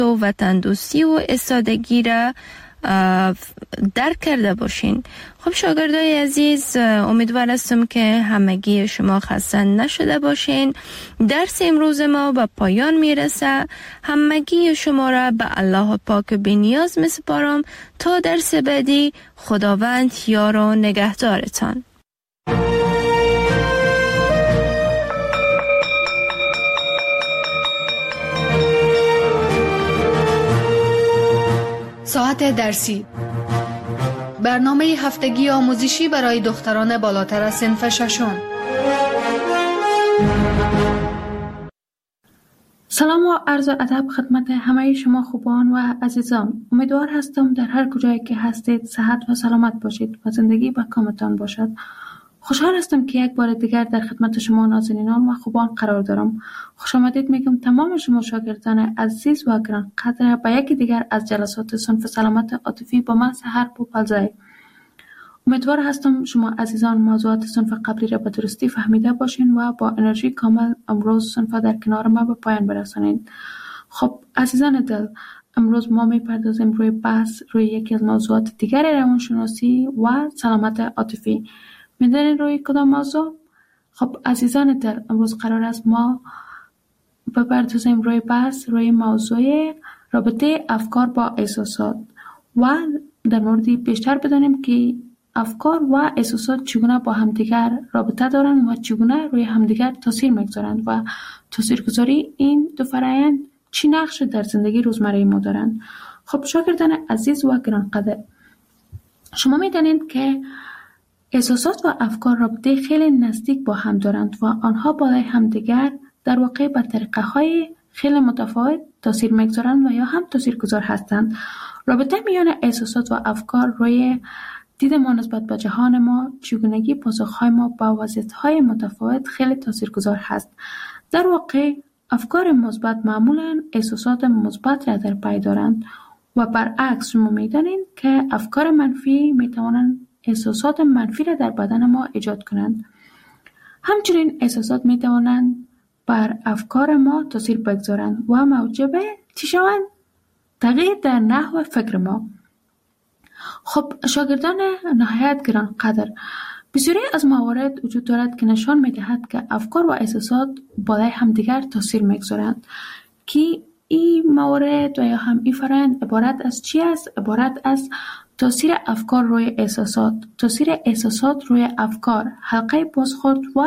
و تندرستی و استادگی را درک کرده باشین. خب شاگردای عزیز، امیدوار هستم که همگی شما خسته نشده باشین. درس امروز ما به پایان میرسه. همگی شما را به الله پاک بی‌نیاز میسپارم تا درس بعدی. خداوند یار و نگهدارتان. ساعت درسی، برنامه هفتگی آموزشی برای دختران بالاتر از صنف ششم. سلام و عرض ادب خدمت همه شما خوبان و عزیزان. امیدوار هستم در هر کجایی که هستید صحت و سلامت باشید و زندگی با کامتان باشد. خوشحال هستم که یک بار دیگر در خدمت شما نازنینان و خوبان قرار دارم. خوش آمدید میگم تمام شما شاگردان عزیز و گرانقدر به یکی دیگر از جلسات صنف سلامت عاطفی با من سحر پوپلزای. امیدوار هستم شما عزیزان موضوعات صنف قبلی را به درستی فهمیده باشین و با انرژی کامل امروز صنف در کنار ما به پایان برسانید. خب عزیزان دل، امروز ما میپردازیم روی بحث روی یکی از موضوعات دیگر روانشناسی و سلامت عاطفی. میدونین روی کدام موضوع؟ خب عزیزان دل، امروز قرار است ما بپردازیم روی بحث روی موضوع رابطه افکار با احساسات و در موردی بیشتر بدانیم که افکار و احساسات چگونه با همدیگر رابطه دارند و چگونه روی همدیگر تاثیر میگذارند و تاثیرگذاری این دو فرآیند چی نقش در زندگی روزمره ما دارند. خب شاگردان عزیز و گرانقدر، شما میدانید که احساسات و افکار رابطه خیلی نزدیک با هم دارند و آنها بالای همدیگر در واقع به طریقه‌های خیلی متفاوت تاثیر میگذارند و یا هم تاثیرگذار هستند. رابطه میان احساسات و افکار روی دید ما نسبت به جهان ما، چگونگی پاسخهای ما با وضعیت‌های متفاوت خیلی تاثیرگذار هست. در واقع افکار مثبت معمولاً احساسات مثبت را در پی دارند و برعکس شما می‌دانید که افکار منفی می‌توانند احساسات منفی را در بدن ما ایجاد کنند. همچنین احساسات می‌توانند بر افکار ما تاثیر بگذارند و موجب چی شوند؟ تغییر در نحو فکر ما. خب شاگردان نهایت گرانقدر، بسیاری از موارد وجود دارد که نشان می‌دهد که افکار و احساسات بالای همدیگر تاثیر می‌گذارند. که این موارد و یا هم این فرآیند عبارت از چی است؟ عبارت از تاثیر افکار روی احساسات، تاثیر احساسات روی افکار، حلقه بازخورد و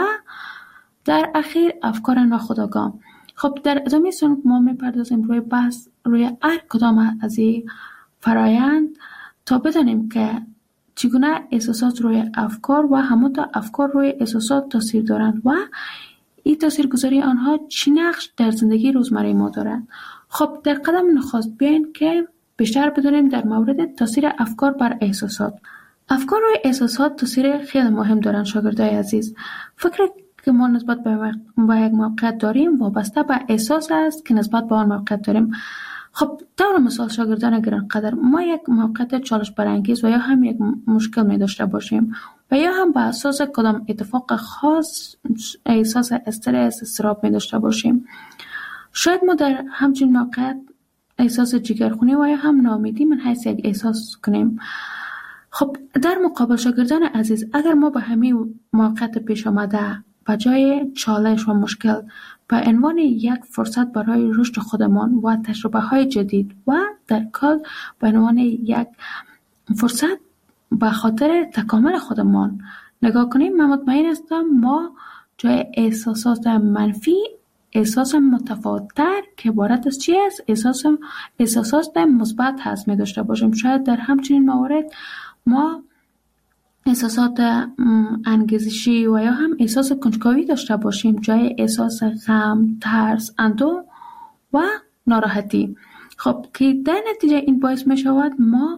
در اخیر افکار ناخودآگاه. خب در ادامه صنف ما می‌پردازیم روی بحث روی هر کدام از این فرآیند تا بدانیم که چگونه احساسات روی افکار و همانطور افکار روی احساسات تاثیر دارند و این تاثیرگذاری آنها چی نقش در زندگی روزمره ما دارند. خب در قدم نخست بیاین که بیشتر بدانیم در مورد تاثیر افکار بر احساسات. افکار روی احساسات تاثیر خیلی مهم دارند شاگردای عزیز. فکر که ما نسبت به یک موقعیت داریم وابسته به احساس است که نسبت به آن موقعیت داریم. خب طور مثال شاگردان گرانقدر، ما یک موقعیت چالش برانگیز و یا هم یک مشکل می داشته باشیم و یا هم به اساس کدام اتفاق خاص احساس استرس، اضطراب می داشته باشیم. شاید ما در همچین موقعیت احساس جگرخونی و یا هم ناامیدی من حیث یک احساس کنیم. خب در مقابل شاگردان عزیز، اگر ما به همین موقعیت پیش آمده به جای چالش و مشکل به عنوان یک فرصت برای رشد خودمان و تجربه های جدید و در کل به عنوان یک فرصت به خاطر تکامل خودمان نگاه کنیم، من مطمئن هستم ما جای احساسات منفی احساس متفاوت‌تر که عبارت از چی است؟ احساسات مثبت هست می داشته باشیم. شاید در همچنین موارد ما احساسات انگیزشی و یا هم احساس کنجکاوی داشته باشیم جای احساس غم، ترس، اندوه و ناراحتی. خب که در نتیجه این باعث می شود ما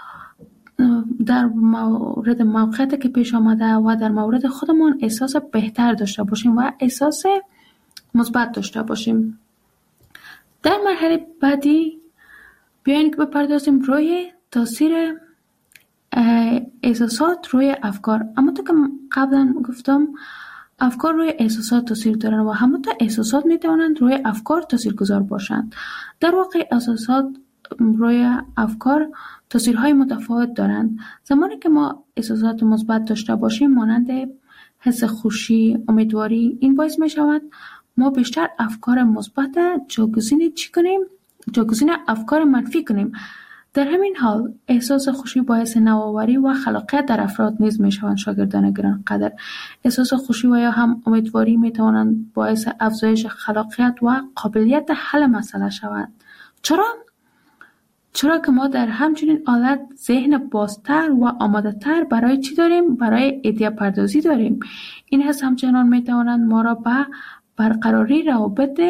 در مورد موقعیتی که پیش آمده و در مورد خودمان احساس بهتر داشته باشیم و احساس مثبت داشته باشیم. در مرحله بعدی بیاین که بپردازیم روی تاثیر احساسات روی افکار. اما تو که قبلا گفتم افکار روی احساسات تاثیر دارند و همونطور احساسات میتوانند روی افکار تاثیرگذار باشند. در واقع احساسات روی افکار تاثیرهای متفاوت دارند. زمانی که ما احساسات مثبت داشته باشیم مانند حس خوشی، امیدواری، این باعث می شود ما بیشتر افکار مثبت جایگزین افکار منفی کنیم. در همین حال احساس خوشی باعث نوآوری و خلاقیت در افراد نیز می شوند. شاگردان گرانقدر، احساس خوشی و یا هم امیدواری می توانند باعث افزایش خلاقیت و قابلیت حل مسئله شوند. چرا که ما در همچنین حالت ذهن بازتر و آماده تر برای چی داریم؟ برای ایده پردازی داریم. این حس همچنان می توانند ما را به برقراری روابط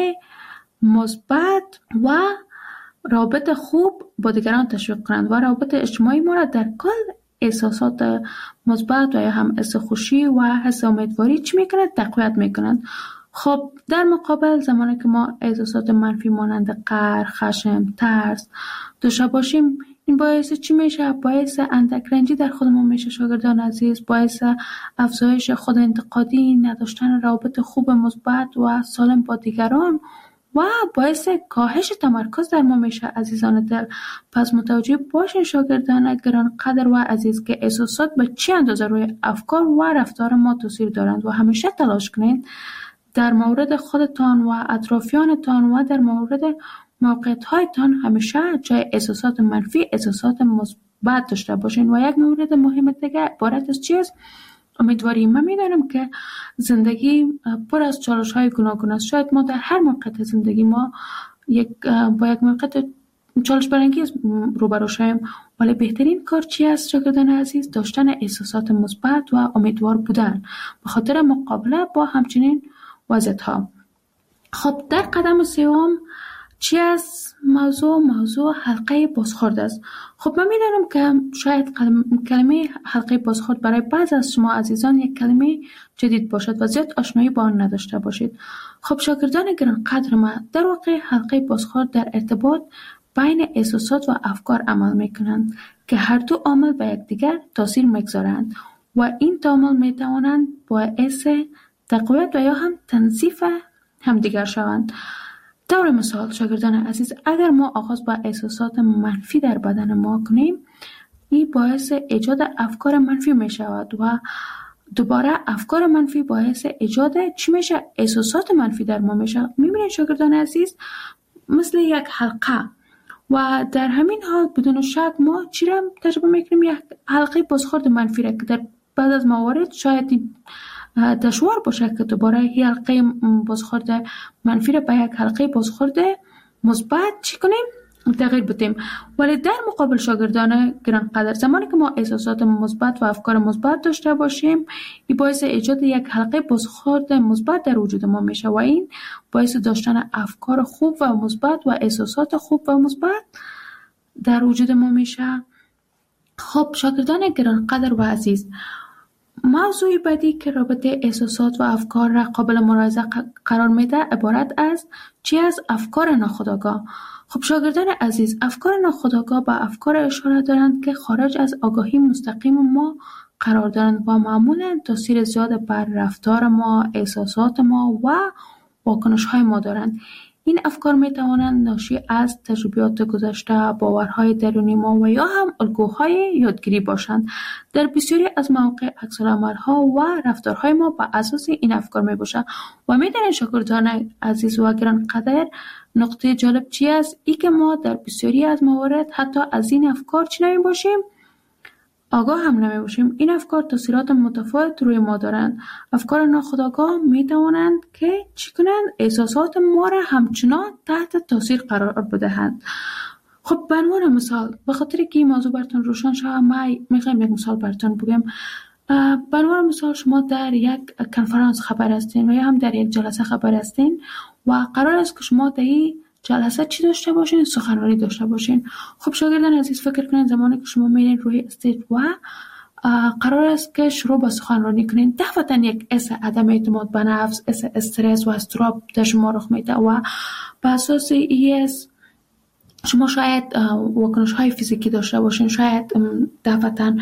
مثبت و روابط خوب با دیگران تشویق کنند و روابط اجتماعی ما را در کل احساسات مثبت و یا هم حس خوشی و حس امیدواری چی میکنند؟ تقویت میکنند. خب در مقابل زمانی که ما احساسات منفی مانند قهر، خشم، ترس داشته باشیم، این باعث چی میشه؟ باعث اندک رنجی در خودمون میشه. شاگردان عزیز، باعث افزایش خود انتقادی، نداشتن روابط خوب مثبت و سالم با دیگران و باعث کاهش تمرکز در ما میشه. عزیزان دل، پس متوجه باشین شاگردان گرانقدر و عزیز که احساسات به چه اندازه روی افکار و رفتار ما تاثیر دارند و همیشه تلاش کنید در مورد خودتان و اطرافیانتان و در مورد موقعیت‌هایتان همیشه جای احساسات منفی احساسات مثبت داشته باشین. و یک مورد مهم دیگه عبارت از چیست؟ امیدواری. من میدانم که زندگی پر از چالش‌های گوناگون است. شاید ما در هر موقعیت زندگی ما با یک موقعیت چالش برانگیز روبرو شویم، ولی بهترین کار چی است شاگردان عزیز؟ داشتن احساسات مثبت و امیدوار بودن به خاطر مقابله با همچنین وضعیت‌ها. خب در قدم سوم چی است؟ موضوع حلقه بازخورد است. خب من می‌دانم که شاید کلمه حلقه بازخورد برای بعض از شما عزیزان یک کلمه جدید باشد و زیاد آشنایی با آن نداشته باشید. خب شاگردان گرانقدر من، در واقع حلقه بازخورد در ارتباط بین احساسات و افکار عمل می‌کنند که هر دو عامل به یکدیگر تاثیر می‌گذارند و این دو عامل می‌توانند باعث تقویت و یا هم تنظیف همدیگر شوند. طور مثال شاگردان عزیز، اگر ما آغاز با احساسات منفی در بدن ما کنیم، این باعث ایجاد افکار منفی می شود و دوباره افکار منفی باعث ایجاد چی میشه؟ احساسات منفی در ما میشه. میبینید شاگردان عزیز مثل یک حلقه و در همین حال بدون شک ما چی را تجربه میکنیم؟ یک حلقه بازخورد منفی را که در بعد از موارد شاید دشوار باشه که دوباره این حلقه بازخورد منفی را به یک حلقه بازخورد مثبت چی کنیم؟ تغییر بدیم. ولی در مقابل شاگردان گرانقدر، زمانی که ما احساسات مثبت و افکار مثبت داشته باشیم، این باعث ایجاد یک حلقه بازخورد مثبت در وجود ما میشه و این باعث داشتن افکار خوب و مثبت و احساسات خوب و مثبت در وجود ما میشه. خب شاگردان گرانقدر و عزیز، موضوعی بعدی که رابطه احساسات و افکار را قابل ملاحظه قرار میده عبارت از چی از افکار ناخودآگاه. خب شاگردان عزیز، افکار ناخودآگاه به افکار اشاره دارند که خارج از آگاهی مستقیم ما قرار دارند و معمولاً تاثیر زیاد بر رفتار ما، احساسات ما و واکنش‌های ما دارند. این افکار می توانند ناشی از تجربیات گذشته، باورهای درونی ما و یا هم الگوهای یادگیری باشند. در بسیاری از مواقع عکس‌العمل‌ها و رفتارهای ما بر اساس این افکار می باشد. و می دانید شاگردان عزیز و گرانقدر، نقطه جالب چی است؟ ای که ما در بسیاری از موارد حتی از این افکار چی نمی باشیم؟ آگاه هم نمی باشیم. این افکار تاثیرات متفاوت روی ما دارند. افکار ناخودآگاه می توانند که چی کنند؟ احساسات ما را همچنان تحت تاثیر قرار بدهند. خب به عنوان مثال، به خاطر که این موضوع براتون روشن شود، من میخوایم یک مثال براتون بگم. به عنوان مثال، شما در یک کنفرانس خبر هستین و یا هم در یک جلسه خبر هستین و قرار است که شما در این جلسه چی داشته باشین؟ سخنرانی داشته باشین. خب شاگردان عزیز، فکر کنین زمانی که شما میرین روی استیج و قرار است که شروع به سخنرانی کنین، دفعتا یک حس عدم اعتماد به نفس، استرس و اضطراب در شما رخ میده و به اساس این شما شاید واکنش های فیزیکی داشته باشین، شاید دفعتا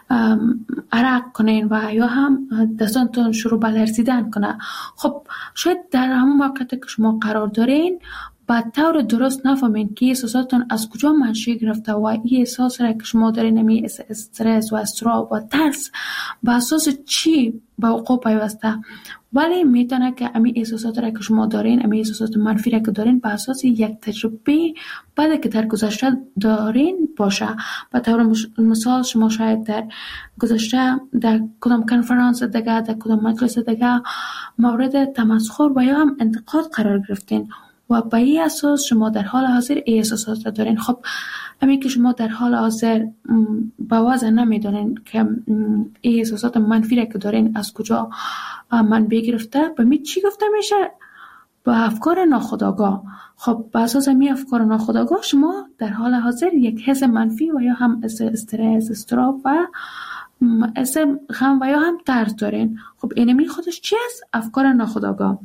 عرق کنین و یا هم دستانتون شروع به لرزیدن کنه. خب شاید در همون موقعیت که شما قرار دارین با طور درست نفهمین که احساساتتون از کجا منشأ گرفته و این احساس را که شما دارین، نمی استرس و استراب و ترس به اساس چی به وقوع پیوسته، ولی میتونه که امی احساسات را که شما دارین، امی احساسات منفی را که دارین به اساس یک تجربه بعد که در گذشته دارین باشه. به طور مثال شما شاید در گذشته در کدام کنفرانس دیگه، در کدام مجلس دیگه مورد تمسخر و یا هم انتقاد قرار گرفتین و به این اساس شما در حال حاضر احساسات را دارین. خب همین که شما در حال حاضر با وضع نمیدونین که احساسات منفی را که دارین از کجا منبع گرفته، به می چی گفته میشه؟ با افکار ناخودآگاه. خب به اساس می افکار ناخودآگاه شما در حال حاضر یک حس منفی و یا هم استرس، استراب و حس غم و یا هم ترس دارین. خب اینمی خودش چی است؟ افکار ناخودآگاه.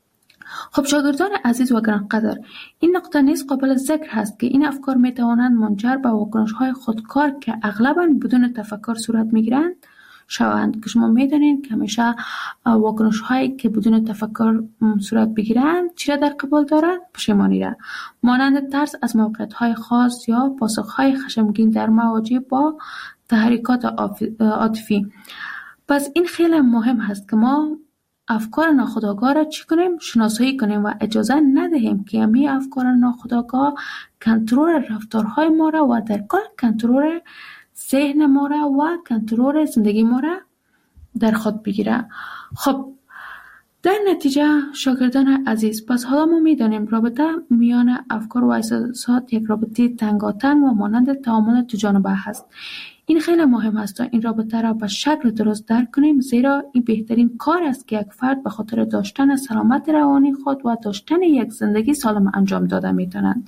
خب شاگردان عزیز و گرانقدر، این نقطه نیز قابل ذکر هست که این افکار می توانند منجر به واکنش‌های خودکار که اغلباً بدون تفکر صورت می‌گیرند شوند، که شما می‌دانید که همیشه واکنش‌هایی که بدون تفکر صورت بگیرند چی را در قبال دارند؟ پشیمانی را، مانند ترس از موقعیت‌های خاص یا پاسخ‌های خشمگین در مواجه با تحریکات عاطفی. پس این خیلی مهم هست که ما افکار ناخودآگاه را چی کنیم؟ شناسایی کنیم و اجازه ندهیم که همین افکار ناخودآگاه کنترل رفتارهای ما را و در کل کنترل ذهن ما را و کنترل زندگی ما را در خود بگیره. خب در نتیجه شاگردان عزیز، پس حالا ما میدانیم رابطه میان افکار و احساسات یک رابطه تنگاتنگ و مانند تعامل دو جانبه هست. این خیلی مهم است تا این رابطه را به شکل درست درک کنیم، زیرا این بهترین کار است که یک فرد به خاطر داشتن سلامت روانی خود و داشتن یک زندگی سالم انجام داده میتونند.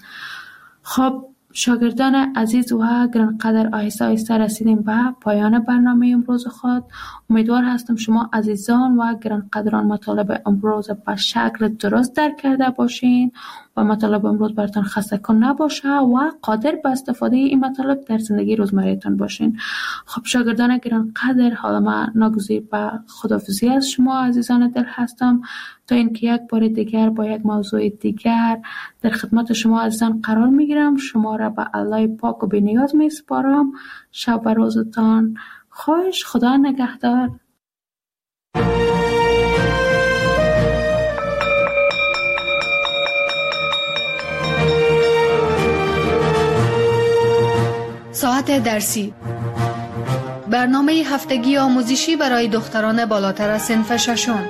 خب شاگردان عزیز و گرانقدر، آهسته آهسته رسیدیم به پایان برنامه امروز خود. امیدوار هستم شما عزیزان و گرانقدران مطالب امروز به شکل درست درک کرده باشین و مطالب امروز براتون خسته کن نباشه و قادر به استفاده این مطالب در زندگی روزمره‌تان باشین. خب شاگردان گرانقدر، حالا من ناگزیر به خداحافظی از شما عزیزان دل هستم تا اینکه یک بار دیگر با یک موضوع دیگر در خدمت شما عزیزان قرار میگیرم. شما را به الله پاک و بی‌نیاز میسپارم. شب و روزتان خوش. خدا نگهدار. ساعت درسی، برنامه هفتگی آموزشی برای دختران بالاتر از صنف ششم.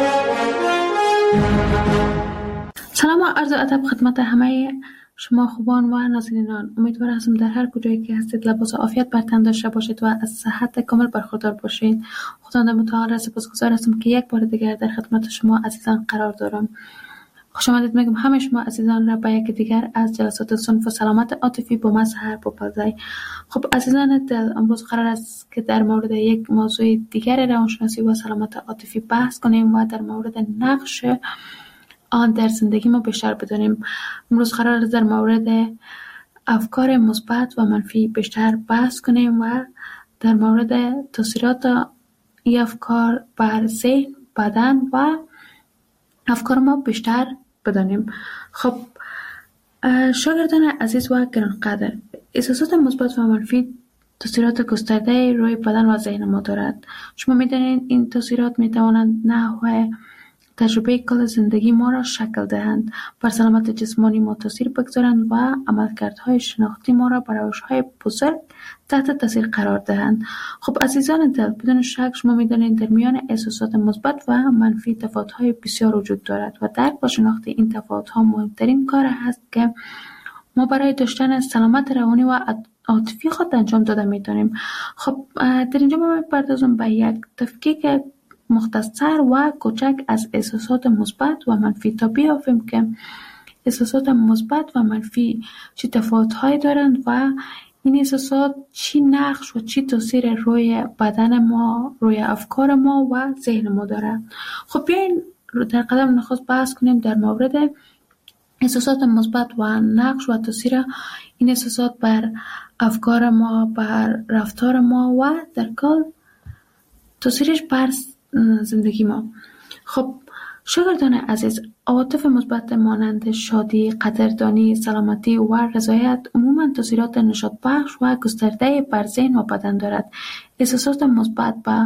سلام و عرض ادب خدمت همه شما خوبان و نازنینان. امیدوار هستم در هر کجایی که هستید لباس عافیت بر تن داشته باشید و از صحت کامل برخوردار باشید. خداوند متعال را سپاسگزار هستم که یک بار دیگر در خدمت شما عزیزان قرار دارم. خوش آمدید میگم همه شما عزیزان را به یک دیگر از جلسات صنف و سلامت عاطفی با مظهر بپذیرید. خب عزیزان دل، امروز قرار است که در مورد یک موضوع دیگر روانشناسی و سلامت عاطفی بحث کنیم و در مورد نقش آن در زندگی ما بیشتر بدانیم. امروز قرار است در مورد افکار مثبت و منفی بیشتر بحث کنیم و در مورد تاثیرات این افکار بر ذهن، بدن و افکار ما بیشتر بدانیم. خب شاگردان عزیز و گرانقدر، احساسات مثبت و منفی تاثیرات گسترده روی بدن و ذهن ما دارد. شما می‌دانید این تاثیرات می‌توانند نحو تجربه کل زندگی ما را شکل دهند، بر سلامت جسمانی ما تاثیر بگذارند و عملکردهای شناختی ما را بر روش‌های بزرگ تحت تاثیر قرار دهند. خب عزیزان دل، بدون شک شما می‌دانید در میان احساسات مثبت و منفی تفاوت‌های بسیار وجود دارد و درک و شناخت این تفاوت‌ها مهمترین کار است که ما برای داشتن سلامت روانی و عاطفی خود انجام داده می‌توانیم. خب در اینجا ما می‌پردازم به یک تفکیک مختصر و کوچک از احساسات مثبت و منفی تا بیافیم که احساسات مثبت و منفی چه تفاوت‌هایی دارند و این احساسات چی نقش و چی تاثیر روی بدن ما، روی افکار ما و ذهن ما دارند. خب بیاین در قدم نخست بحث کنیم در مورد احساسات مثبت و نقش و تاثیر این احساسات بر افکار ما، بر رفتار ما و در کل تاثیرش بر زندگی ما. خب شاگردان عزیز، عواطف مثبت مانند شادی، قدردانی، سلامتی و رضایت عموماً تاثیرات نشاط بخش و گسترده بر ذهن و بدن دارد. احساسات مثبت با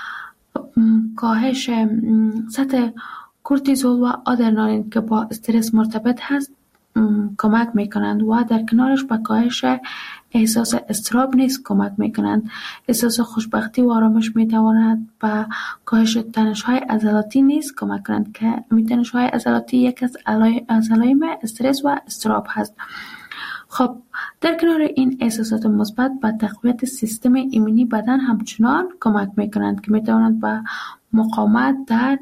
کاهش سطح کورتیزول و آدرنالین که با استرس مرتبط هست کمک میکنند و در کنارش به کاهش احساس اضطراب نیز کمک میکنند. احساس خوشبختی و آرامش میتواند به کاهش تنش‌های عضلاتی نیز کمک کنند که تنش‌های عضلاتی یک از علائم استرس و اضطراب هست. خب در کنار این احساسات مثبت به تقویت سیستم ایمنی بدن همچنان کمک میکنند که میتواند به مقاومت در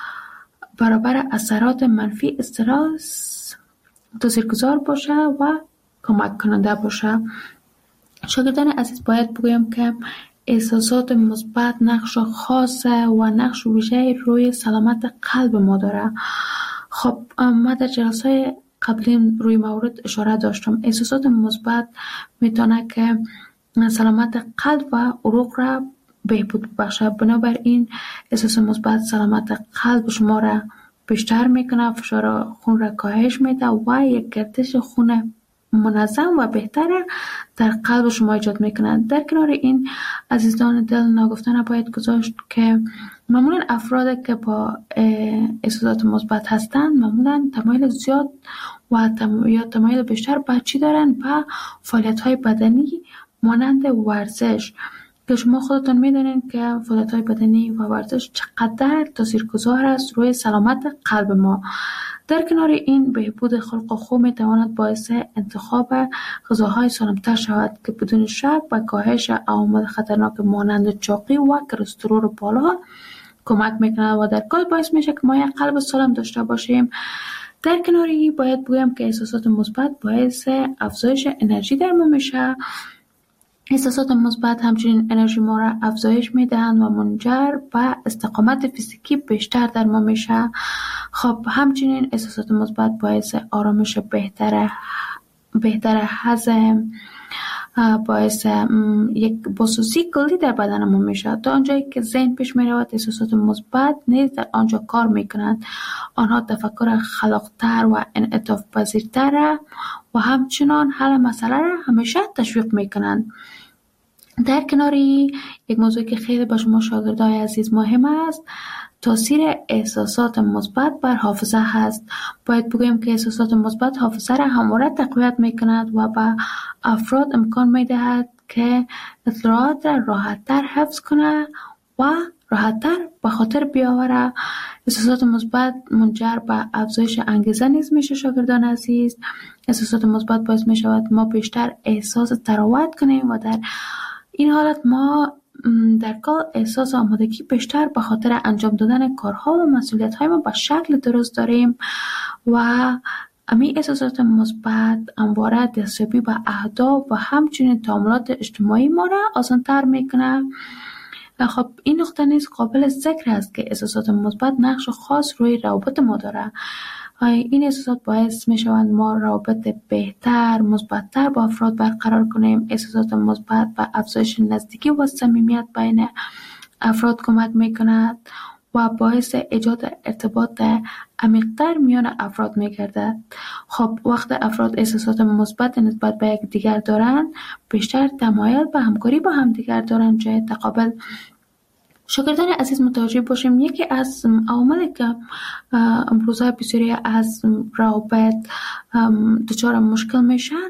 برابر اثرات منفی استرس تاثیرگذار باشه و کمک کننده باشه. شاگردان عزیز، باید بگویم که احساسات مثبت نقش خاص و نقش ویژه‌ای روی سلامت قلب ما داره. خب ما در جلسه قبلی روی مورد اشاره داشتم. احساسات مثبت میتونه که سلامت قلب و عروق را بهبود بخشه. بنابراین احساس مثبت سلامت قلب شما را بیشتر میکنه، فشار خون را کاهش میده و یک گردش خون منظم و بهتر در قلب شما ایجاد میکنه. در کنار این عزیزان دل، ناگفتن باید گذاشت که معمولا افراد که با احساسات مثبت هستند معمولا تمایل زیاد و یا تمایل بیشتر به چی دارن؟ به فعالیت های بدنی مانند ورزش، که شما خودتون میدونین که فعالیت‌های بدنی و ورزش چقدر تاثیرگذار است روی سلامت قلب ما. در کنار این بهبود خلق خو میتواند باعث انتخاب غذاهای سالم‌تر شود که بدون شک به کاهش عوامل خطرناک مانند چاقی و کلسترول بالا کمک میکنه و در کل باعث میشه که ما یک قلب سالم داشته باشیم. در کنار این باید بگویم که احساسات مثبت باعث افزایش انرژی در ما میشه. احساسات مثبت همچنین انرژی ما را افزایش میدهند و منجر به استقامت فیزیکی بیشتر در ما میشه. خب همچنین احساسات مثبت باعث آرامش بهتر هضم، باعث یک بسوزی کلی در بدن ما میشه. تا آنجایی که ذهن پیش میرود، احساسات مثبت نیز در آنجا کار میکنند. آنها تفکر خلاقتر و انعطاف پذیرتر و همچنان حل مسئله را همیشه تشویق میکنند. در کناری یک موضوع که خیلی با شما شاگردای عزیز مهم است، تاثیر احساسات مثبت بر حافظه هست. باید بگویم که احساسات مثبت حافظه را همواره تقویت میکند و به افراد امکان میدهد که اطلاعات را راحت‌تر حفظ کنه و راحت‌تر به خاطر بیاوره. احساسات مثبت منجر به افزایش انگیزه نیز میشه. شاگردان عزیز، احساسات مثبت باعث میشود ما بیشتر احساس تراوت کنیم و در این حالت ما در کل احساس آمادگی بیشتر به خاطر انجام دادن کارها و مسئولیت‌های ما به شکل درست داریم و همین احساسات مثبت همواره دستیابی به اهداف و همچنین تعاملات اجتماعی ما را آسان‌تر میکنه. خب این نقطه نیز قابل ذکر است که احساسات مثبت نقش خاص روی روابط ما داره. این احساسات باعث می شوند ما روابط بهتر، مثبت‌تر با افراد برقرار کنیم. احساسات مثبت به افزایش نزدیکی و صمیمیت بین افراد کمک می کند و باعث ایجاد ارتباط عمیق‌تر میان افراد می گردد. خب وقت افراد احساسات مثبت نسبت به یک دیگر دارند، بیشتر تمایل به همکاری با هم دیگر دارند جای تقابل. شاگردان عزیز متوجه باشیم یکی از عواملی که امروزه بسیاری از روابط دچار مشکل میشن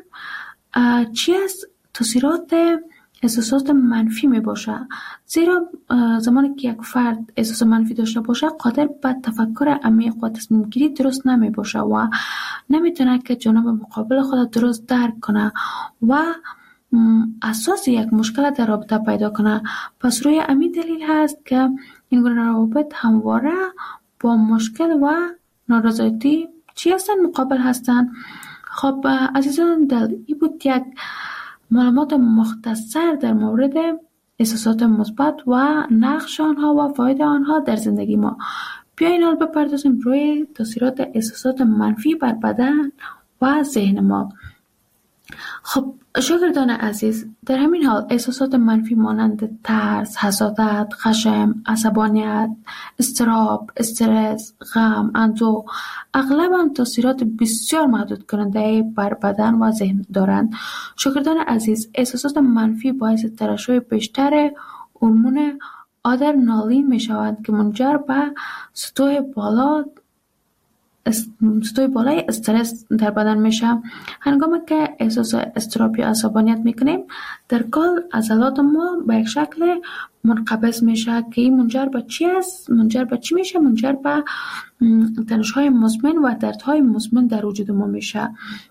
چی از تاثیرات احساسات منفی می باشه. زیرا زمانی که یک فرد احساس منفی داشته باشه قادر به تفکر عمیق و تصمیم گیری درست نمی باشه و نمیتونه که جانب مقابل خود درست درک کنه و اساس یک مشکل در رابطه پیدا کنه. پس روی همین دلیل هست که این گونه روابط همواره با مشکل و نارضایتی چی هستن؟ مقابل هستن. خب عزیزان دل، این بود یک معلومات مختصر در مورد احساسات مثبت و نقش آنها و فاید آنها در زندگی ما. بیاین حال بپردازیم روی تاثیرات احساسات منفی بر بدن و ذهن ما. خب شاگردان عزیز، در همین حال احساسات منفی مانند ترس، حسادت، خشم، عصبانیت، اضطراب، استرس، غم، اندوه اغلباً تاثیرات بسیار محدود کننده بر بدن و ذهن دارند. شاگردان عزیز، احساسات منفی باعث ترشح بیشتر هورمون آدرنالین می شوند که منجر به سطوح بالای استرس در بدن میشه. هنگامی که احساس اضطراب یا عصبانیت میکنیم، در کل عضلات ما به یک شکل منقبض میشه که این منجر به چی است؟ منجر به تنش‌های مزمن و دردهای مزمن در وجود ما میشه.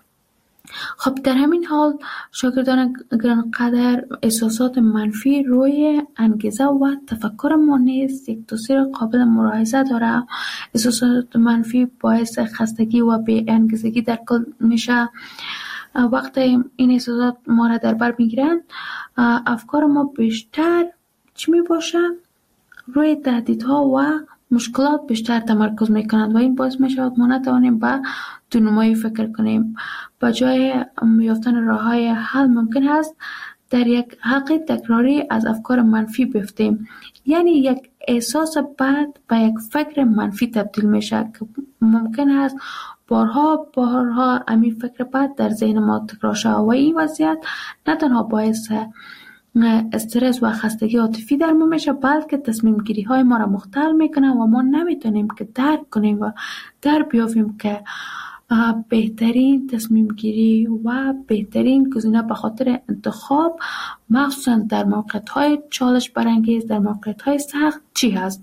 خب در همین حال شاگردان گرانقدر، احساسات منفی روی انگیزه و تفکر ما نیز یک تاثیر قابل ملاحظه داره. احساسات منفی باعث خستگی و بی‌انگیزگی در کل میشه. وقتی این احساسات ما را در بر میگیرند، افکار ما بیشتر چی می باشه؟ روی تهدیدها و مشکلات بیشتر تمرکز میکنند و این باعث میشود ما نتوانیم به دونمایی فکر کنیم. به جای یافتن راههای حل ممکن است در یک حلقه تکراری از افکار منفی بیفتیم. یعنی یک احساس بد به یک فکر منفی تبدیل میشه که ممکن است بارها همین فکر بد در ذهن ما تکرار شود و این وضعیت نه تنها باعث استرس و خستگی عاطفی در ما میشه، بلکه تصمیم گیری های ما را مختل میکنه و ما نمیتونیم که درک کنیم و در بیافیم که بهترین تصمیم گیری و بهترین گزینه به خاطر انتخاب، مخصوصا در موقعیت های چالش برانگیز، در موقعیت های سخت چی هست.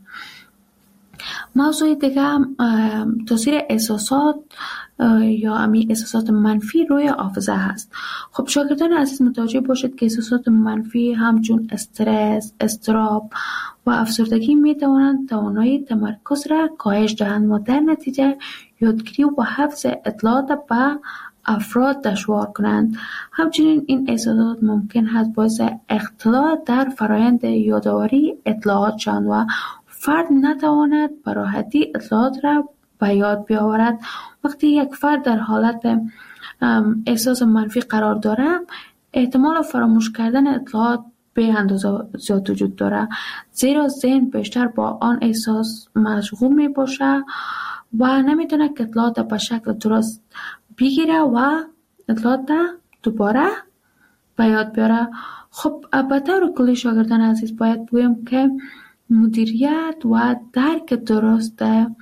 موضوع دیگه تاثیر احساسات یا احساسات منفی روی حافظه هست. خب شاگردان عزیز متوجه باشید که احساسات منفی همچون استرس، اضطراب و افسردگی می توانند توانایی تمرکز را کاهش دهند و در نتیجه یادگیری و حفظ اطلاعات به افراد دشوار کنند. همچنین این احساسات ممکن است باعث اختلال در فرایند یادآوری اطلاعات شوند و فرد نتواند به راحتی اطلاعات را به یاد بیاورد. وقتی یک فرد در حالت احساس منفی قرار دارد، احتمال فراموش کردن اطلاعات به اندازه زیاد وجود دارد، زیرا ذهن بیشتر با آن احساس مشغول می باشه و نمیتونه که اطلاعات به شکل درست بگیره و اطلاعات دوباره به یاد بیاره. خب به طور کلی شاگردان عزیز باید بگویم که مدیریت و درک درست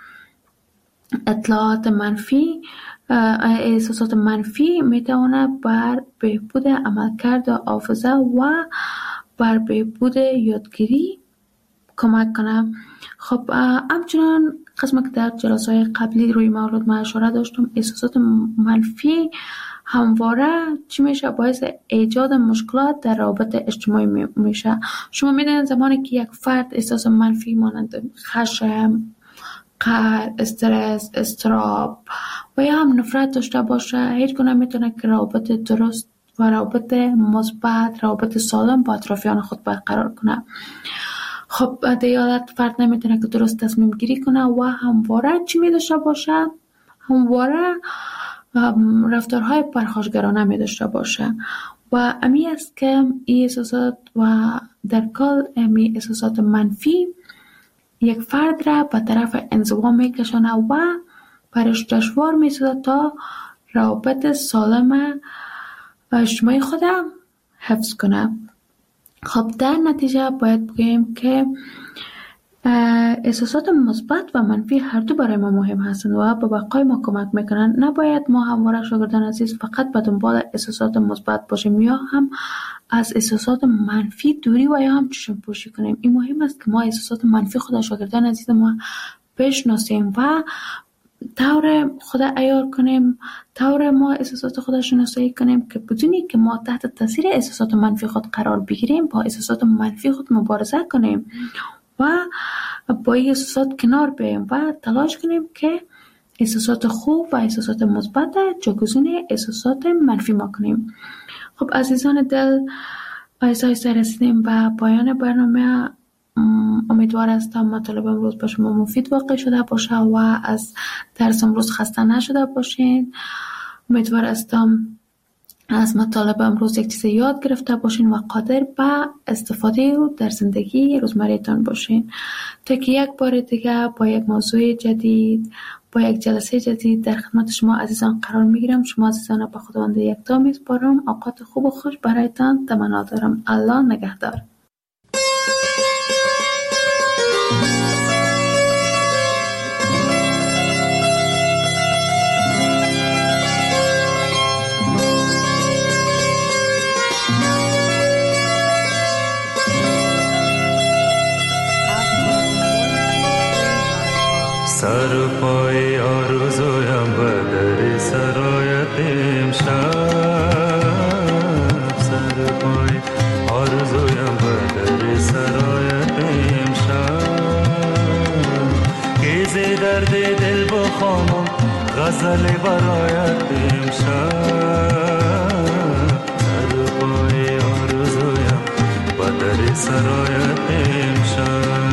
اطلاعات منفی، احساسات منفی میتواند بر بهبود عملکرد حافظه و بر بهبود یادگیری کمک کنه. خب همچنان قسمی که در جلسه‌های قبلی روی موضوع ما اشاره داشتم، احساسات منفی همواره چی میشه؟ باعث ایجاد مشکلات در روابط اجتماعی میشه. شما میدونید زمانی که یک فرد احساس منفی مانند خشم، قهر، استرس، اضطراب و یا هم نفرت داشته باشه، هیچ گونه میتونه که روابط درست و روابط مثبت، روابط سالم با اطرافیان خود برقرار کنه. خب در این حالت فرد نمیتونه که درست تصمیم گیری کنه و همواره چی میداشته باشه؟ همواره رفتارهای پرخاشگرانه می داشته باشه و امی است که این احساسات و در کل امی احساسات منفی یک فرد را به طرف انزوا می کشانه و برش دشوار می سازد تا روابط سالم اجتماعی خودم حفظ کنه. خب در نتیجه باید بگیم که احساسات مثبت و منفی هر دو برای ما مهم هستند و به بقای ما کمک میکنند. نباید ما همواره شاگردان عزیز فقط به دنبال احساسات مثبت باشیم یا هم از احساسات منفی دوری و یا هم چشم پوشی کنیم. این مهم است که ما احساسات منفی خود شاگردان عزیز ما بشناسیم و طور خود عیار کنیم، طور ما احساسات خود شناسایی کنیم که بدونی که ما تحت تاثیر احساسات منفی خود قرار بگیریم، با احساسات منفی خود مبارزه کنیم و با این احساسات کنار بیاییم و تلاش کنیم که احساسات خوب و احساسات مثبت جایگزین احساسات منفی ما کنیم. خب عزیزان دل، آیسته رسیدیم به پایان برنامه امیدوار هستم مطالب امروز با شما مفید واقع شده باشه و از درس امروز خسته نشده باشین. امیدوار هستم از مطالب امروز یک چیز یاد گرفته باشین و قادر به استفاده در زندگی روزمره‌تان باشین. تا که یک بار دیگه با یک موضوع جدید، با یک جلسه جدید در خدمت شما عزیزان قرار میگیرم. شما عزیزان به خداوند یکتا میسپارم. اوقات خوب و خوش برایتان تمنا دارم. الله نگهدار. سر پای آرزویم به در سرایت امشب، سر پای آرزویم به در سرایت امشب، گیز درد دل بخوانم غزل برایت امشب، سر پای آرزویم به در سرایت امشب.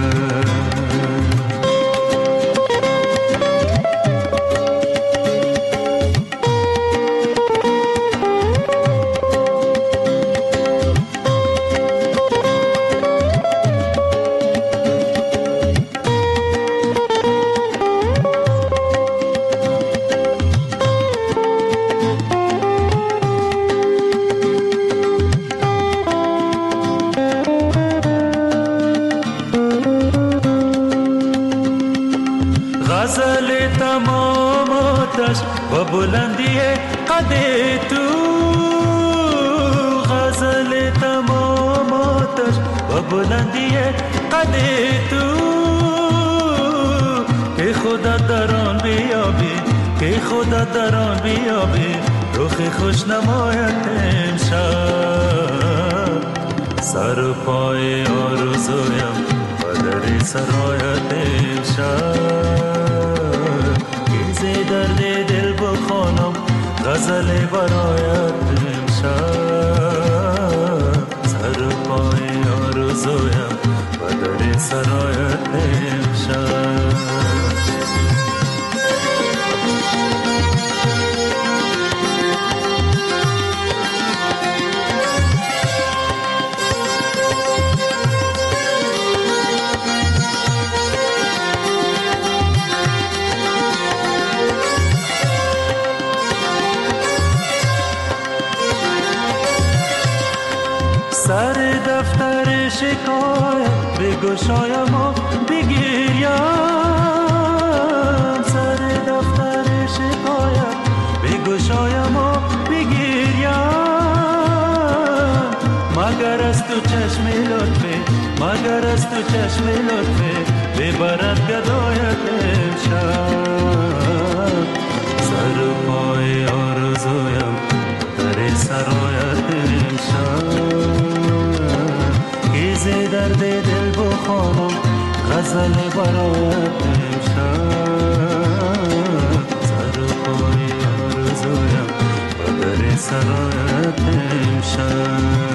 غزل تمام آتش و بلندی قد تو، غزل تمام آتش و بلندی قد تو، که خدا در آن بیابی، که خدا در آن بیابی، رخ خوش نمایت امشب، سر پای آرزویم و در سرایت امشب، درد دل بخوانم غزل برایت امشب، سر پای آرزویم و در سرایت امشب. سر دفتر شکایت بگشایم و بگیریم، سر دفتر شکایت بگشایم و بگیریم، مگر از تو چشم لطفی، مگر از تو چشم لطفی ببرد گدایت امشب، سر پای آرزویم در سرایت امشب، درد دل بخوانم غزل برایت امشب، سر پای آرزویم و در سرایت امشب.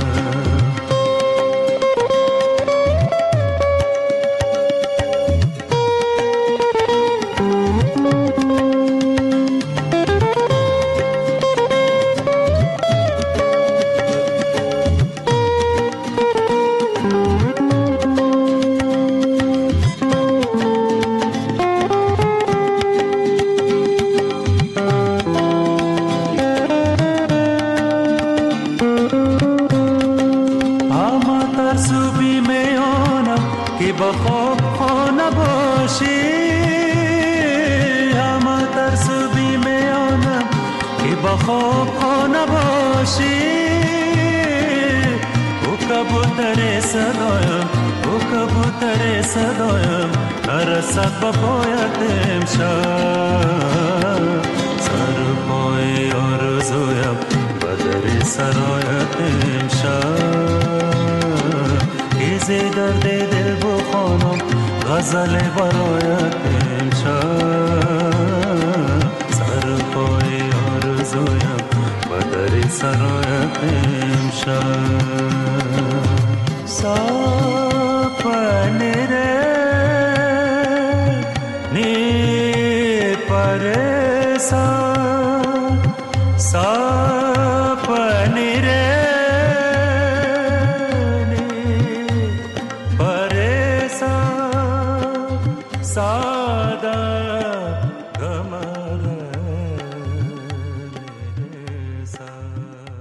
نرسد با پایت امشب، سر پای آرزویم و در سرایت امشب، گیز درد دل بخوانم غزل برایت امشب، سر پای آرزویم و در سرایت امشب. सपने रे